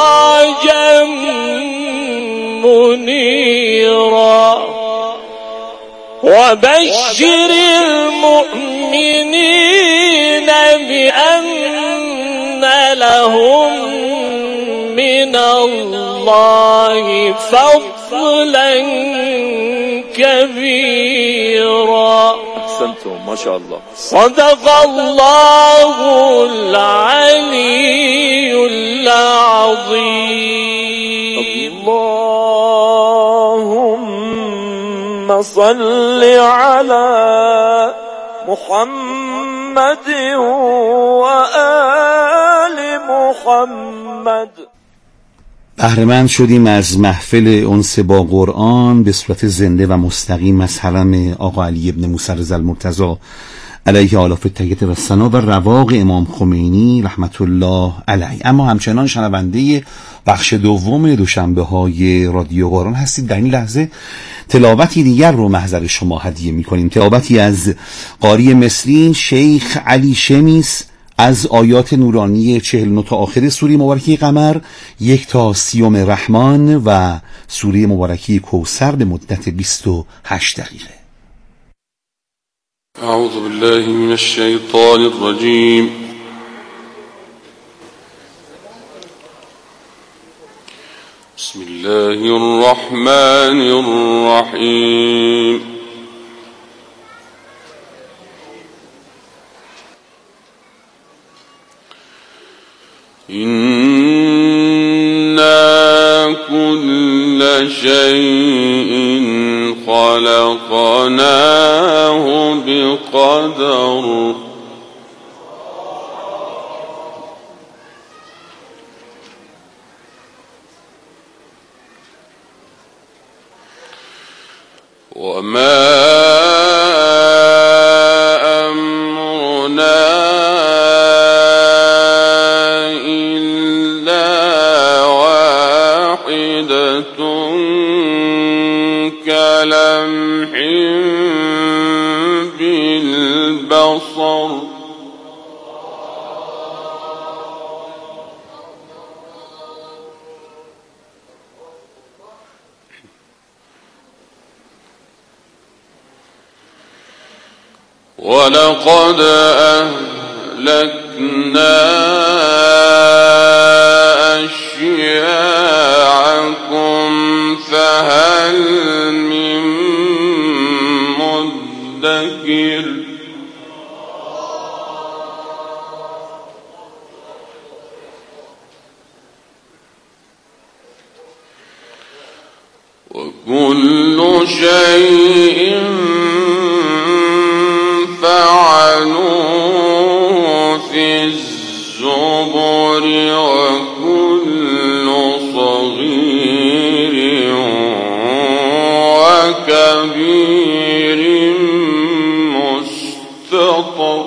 سراجا منيرا وبشر المؤمنين بأن لهم من الله فضلا كبيرا. أحسنتم ما شاء الله. صدق الله العلي العظيم. اللهم صل على محمد وآل محمد. بهره‌مند شدیم از محفل انس با قرآن به صورت زنده و مستقیم از حرم آقا علی ابن موسی رضی المرتضی علیه آلاف التحیة و ثنا و رواق امام خمینی رحمت الله علیه. اما همچنان شنونده بخش دوم دوشنبه های رادیو قرآن هستید. در این لحظه تلاوتی دیگر رو محضر شما هدیه می کنیم، تلاوتی از قاری مصری شیخ علی شمیس از آیات نورانی 49 تا آخر سوره مبارکه قمر، 1 تا 30 رحمان و سوره مبارکه کوثر به مدت 28 دقیقه. اعوذ بالله من الشیطان الرجیم. بسم الله الرحمن الرحیم. إنا كل شيء خلقناه بقدر وما كلمح بالبصر ولقد أهلكنا أشياعكم فهل من مدكر وكل شيء فعلوه في الزبر وكل صغير وكبير مستطر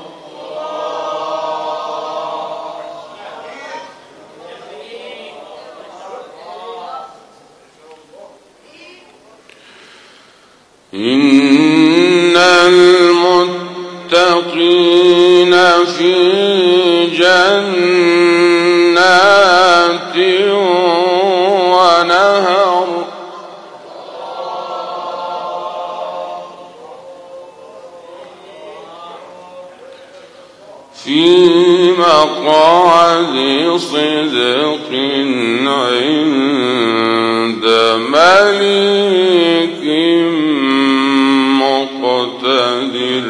إن المتقين في جنات ونهر في مقعد صدق عند مليك مقتدر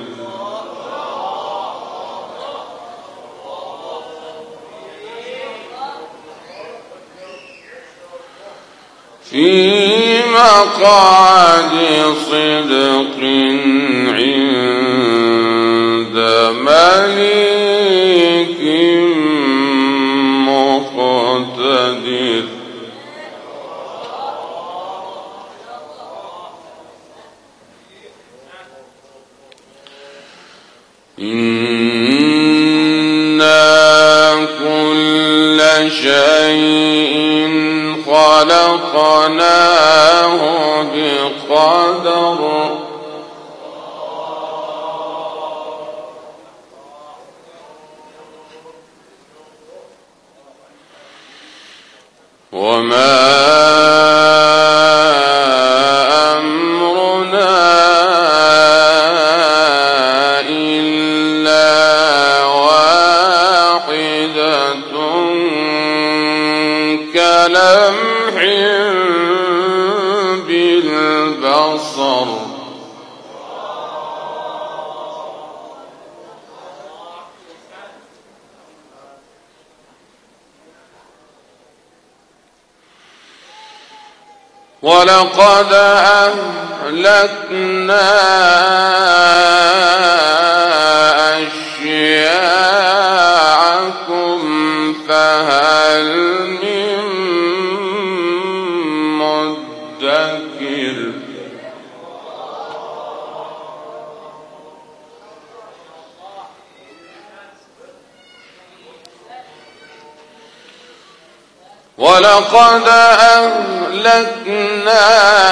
في مقعد صدق عند مليك مقتدر إنا كل شيء خلقناه بقدر وما أمرنا إلا واحدة كلمح بالبصر ولقد أهلكنا أشياعكم فهل من مدكر ولقد أهلكنا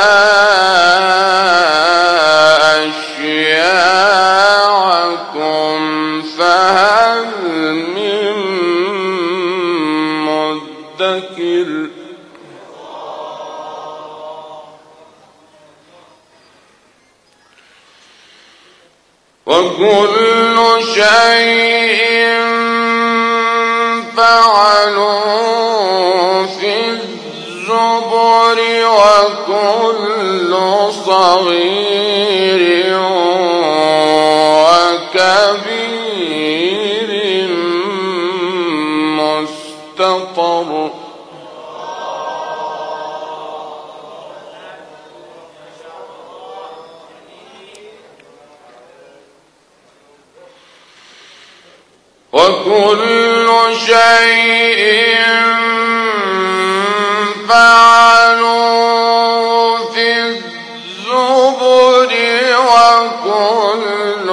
أشياعكم فهل من مدكر وكل شيء فعلوا في الزبر وكل صغير وكبير مستطر وكل شيء فعلوا في الزبر وكل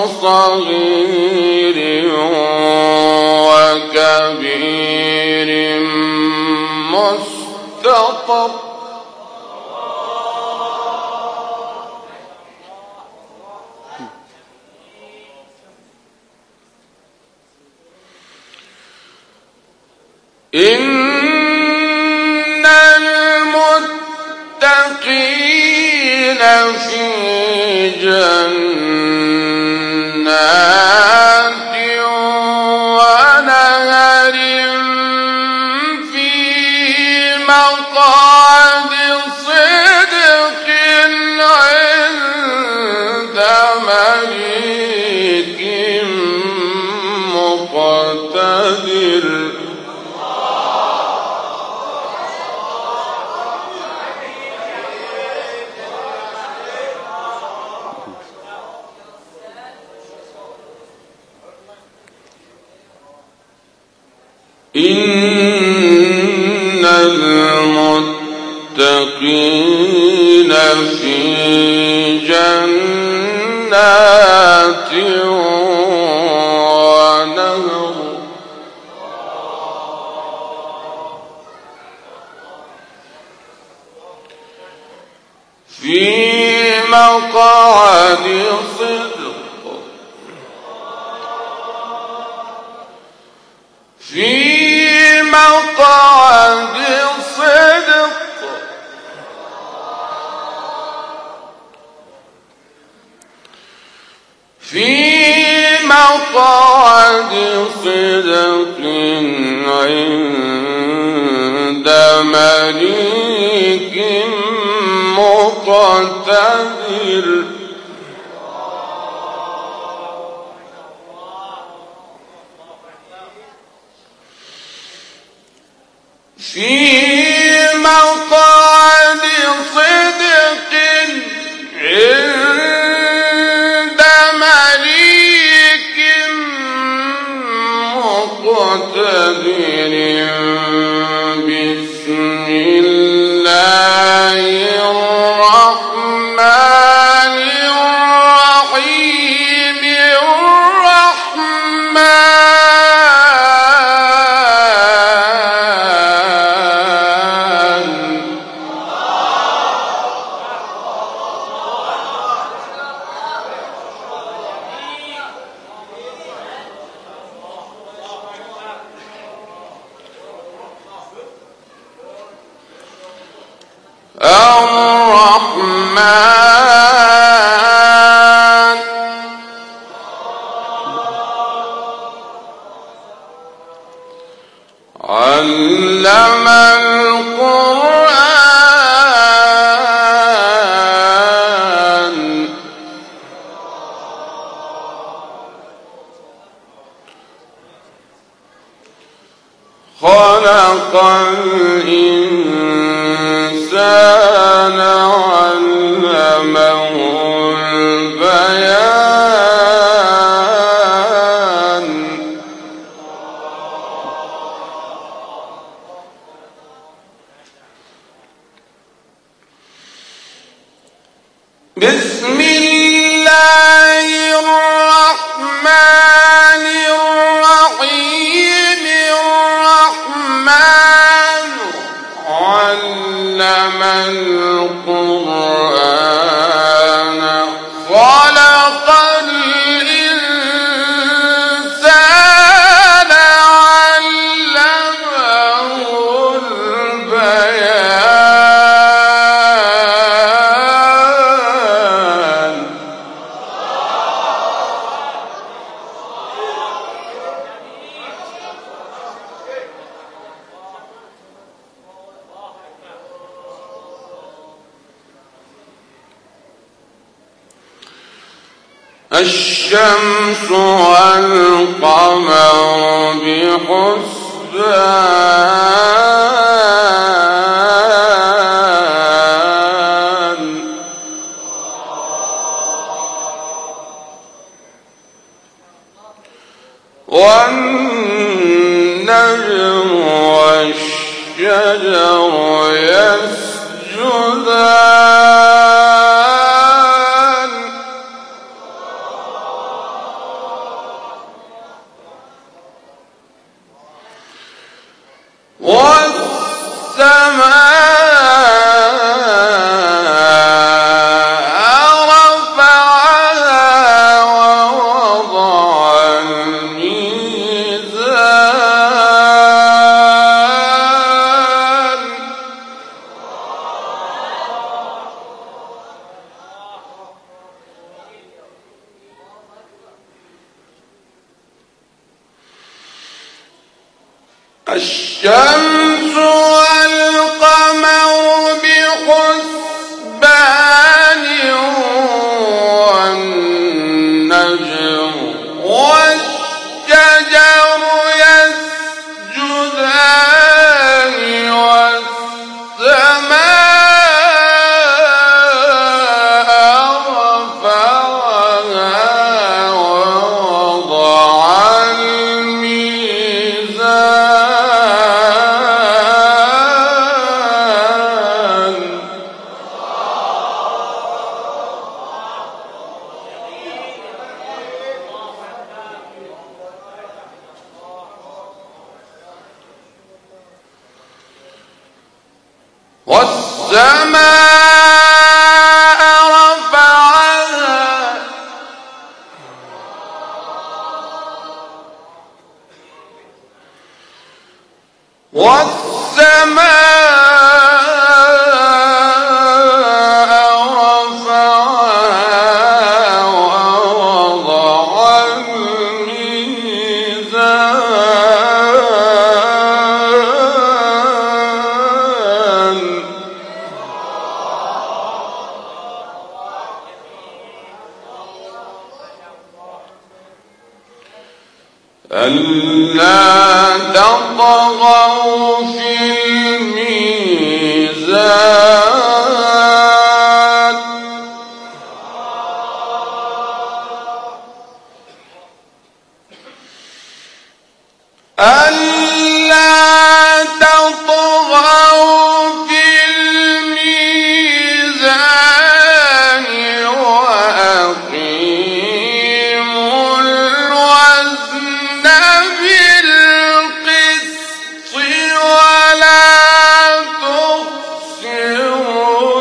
صغير وكبير مستطر إن المتقين في جنات ونهر في مقعد صدق عند مليك مقتدر إن المتقين في جنات ونهر في مقعد صدق في مقعد صدق في مقعد صدق عند مليك مقتدر في مقعد صدق عند مليك مقتدر بسم الله الرحمن الرحيم الرحمن الإنسان علمه البيان بسم الله الرحمن الرحيم الرحمن علم القرآن خلق الإنسان علمه البيان الشمس والقمر بحسبان والنجم والشجر يسجدان والسماء رفعها ووضع الميزان الشمس والقمر بحسبان والنجم والشجر يسجدان والسماء رفعها ووضع الميزان والسماء رفعها ووضع الميزان ألا تطغوا في الميزان ألا تطغوا في الميزان وأقيموا الوزن بالقسط ولا تخسروا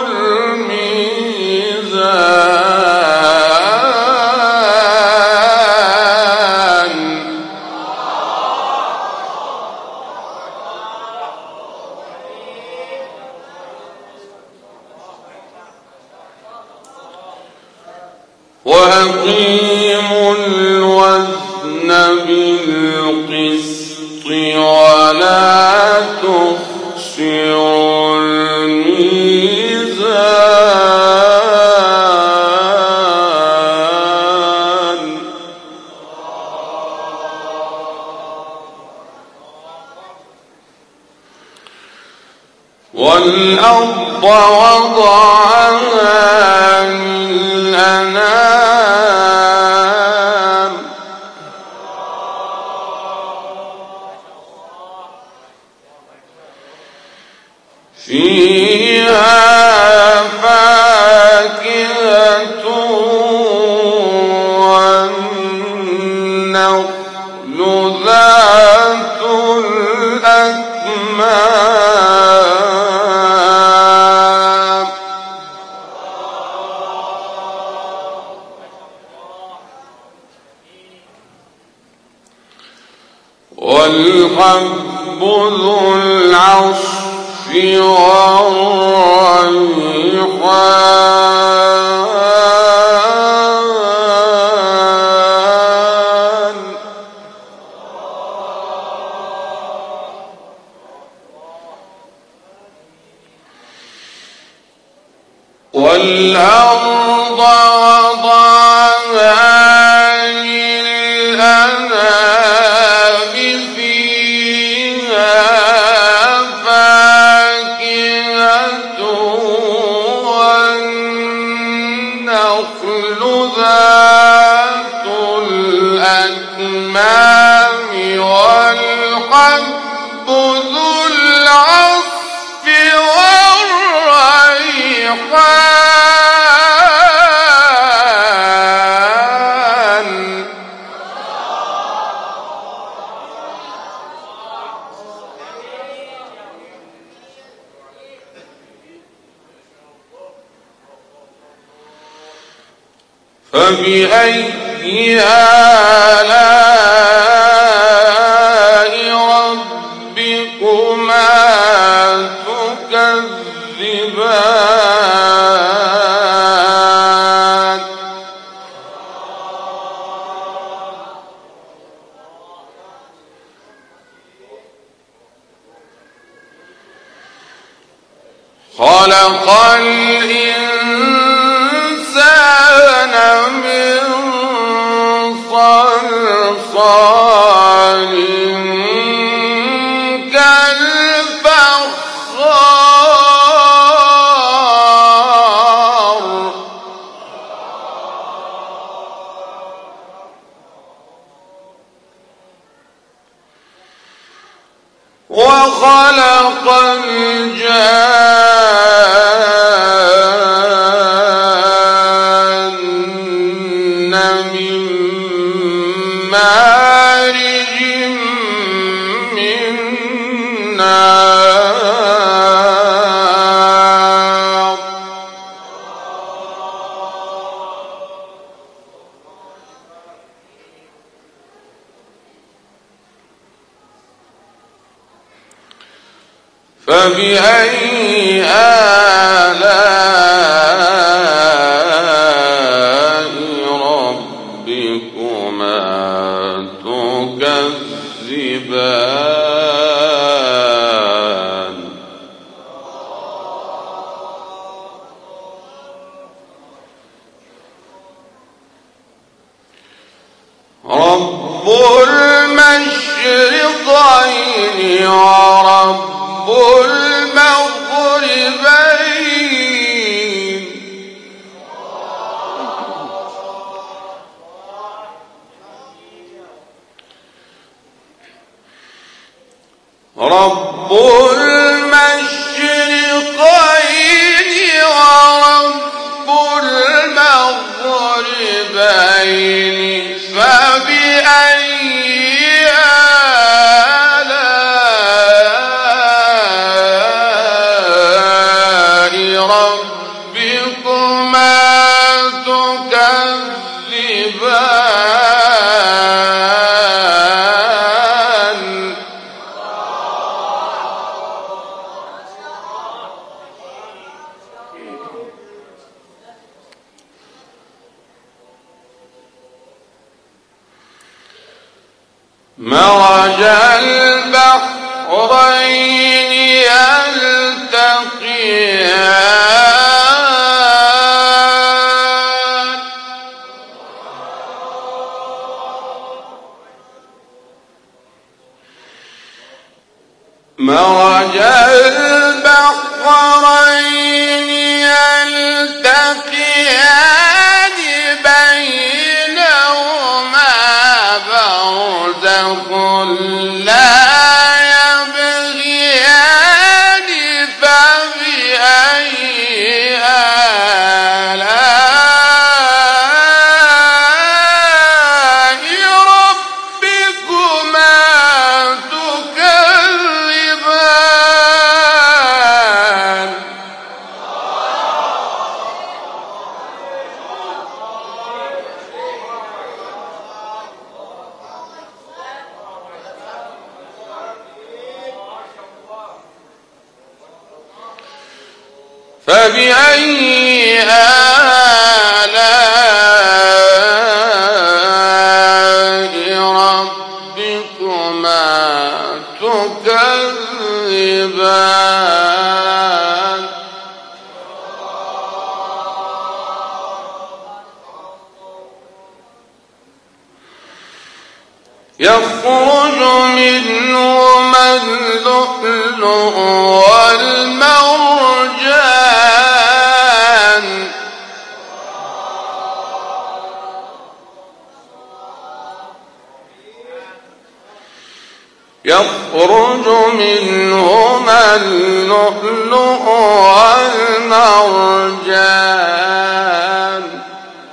الميزان وأقيموا الوزن بالقسط ولا تخسروا الميزان والأرض وضعها للأنام فيها فاكهة والنخل ذات الأكمام والحب ذو العصف والريحان والأرض وضعها للأنام فيها فاكهة والنخل ذات الأكمام والحب ذو العصف والريحان فبأي آلاء ربكما تكذبان خلق الإنسان من صلصال كالفخار وخلق الجان من مارج من نار فبأي آلاء ربكما تكذبان رب المشرقين ورب المغربين رب المشرقين ورب المغربين فبأي آلاء ربكما تكذبان مرج البحرين يلتقيان مرج البحرين فبأي آلاء ربكما تكذبان يخرج منهما اللؤلؤ والمرجان يخرج منهما اللؤلؤ والمرجان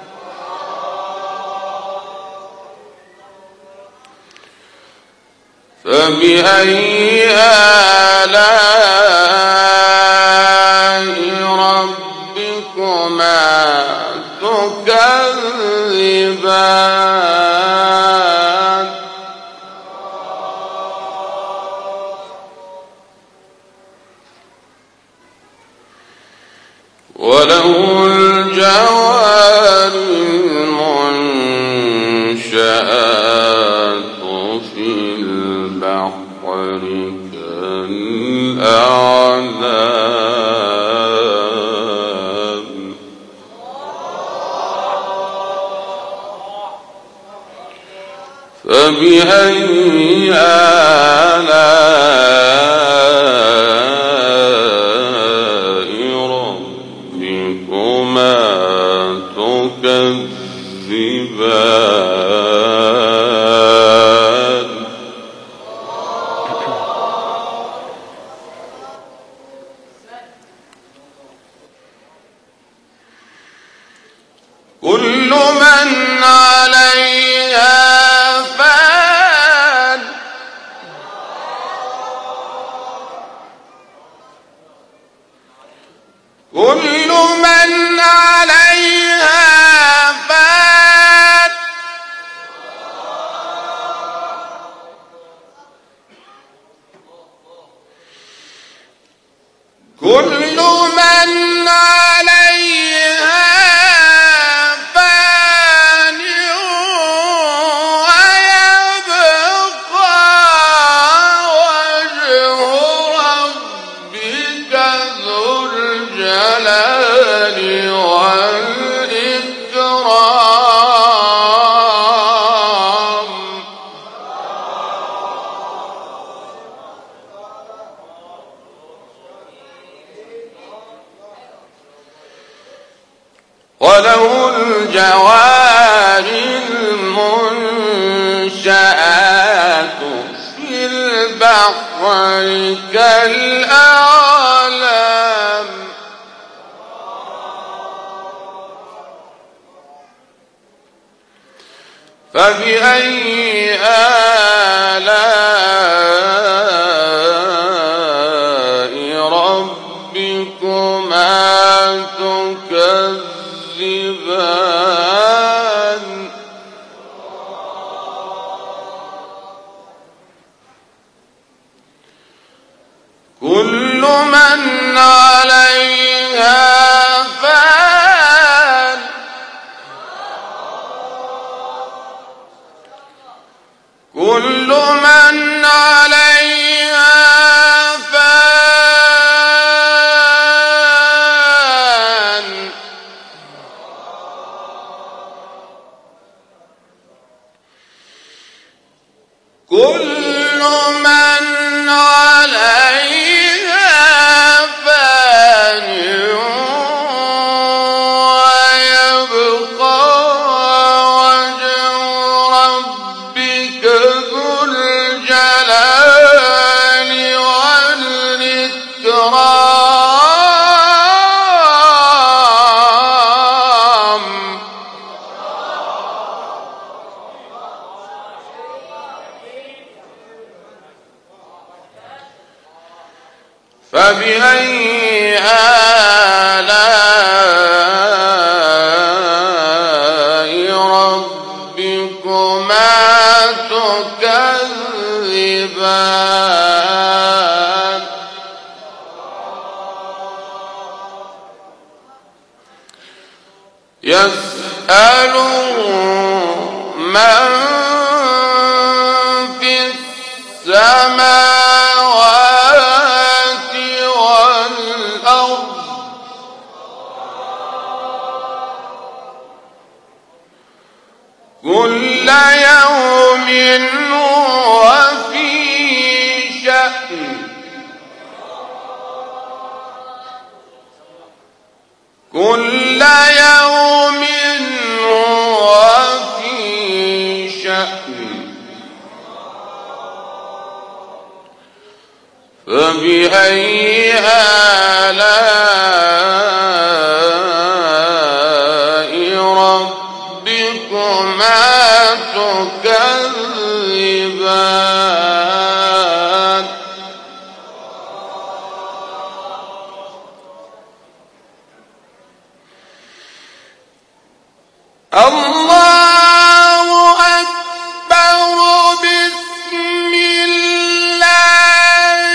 فبأي آلاء ربكما تكذبان وله الجوار المنشآت في البحر كالأعلام فبأي آلاء ربكما تكذبان كل من عليها فان كل من عليها فان كل من عليها فان ويبقى وجه ربك ذو الجلال والإكرام وله الجوار المنشآت في البحر كالأعلام فبأي آلاء ربكما تكذبان كل من عليها فان كل من عليها فان كل من عليها فان ويبقى وجه ربك ذو الجلال والإكرام فبأي آلاء ربكما تكذبان يسأله من في السماوات والأرض كل يوم هو في شأن كل يوم هو في شأن فبأي آلاء ربكما تكذبان الله أكبر بسم الله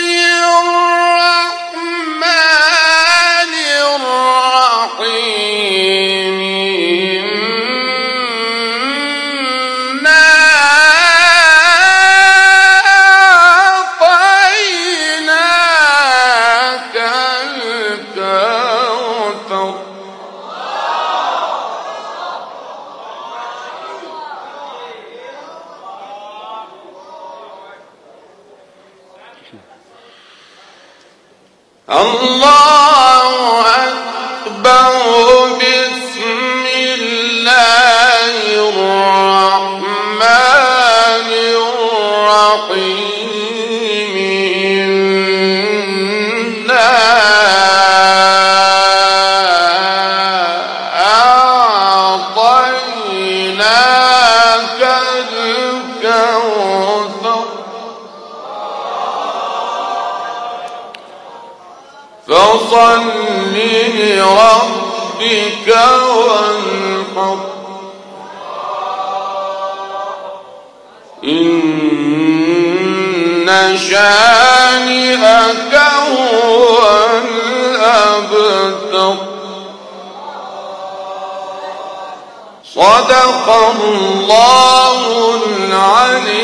الرحمن الرحيم إنا أعطيناك الكوثر الله أكبر بسم الله الرحمن الرحيم إنا أعطيناك الكوثر فصل لربك وانحر إن شانئك هو الأبتر صدق الله العلي